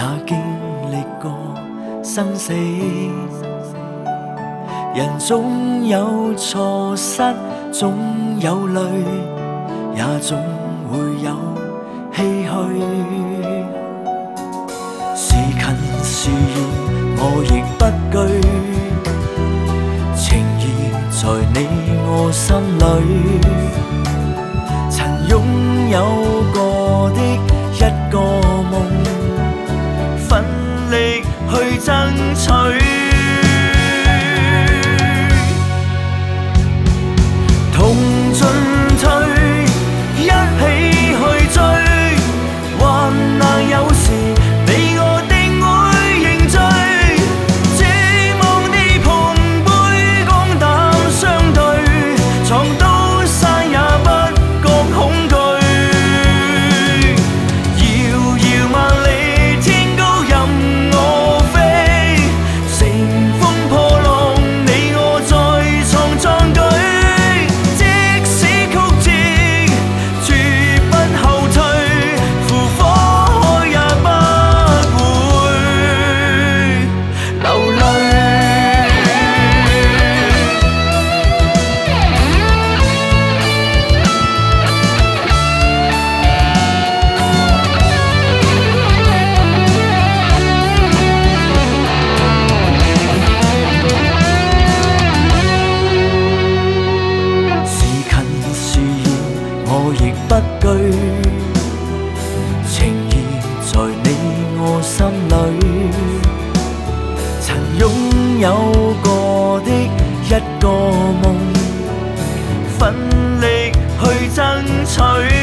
經歷過生死。人總有錯失，總有淚，也總會有唏噓。是近是遠，我亦不懼，情義在你我心裏。曾擁有過的一個夢，奮力去爭取。同進退，一起去追，患難有時你我定會認罪。只望你碰杯肝膽相對，藏刀山也不覺恐懼。遙遙萬里天高任我飛，乘風破浪你我再創壯舉。我亦不懼，情義在你我心裏。曾擁有過的一個夢，奮力去爭取。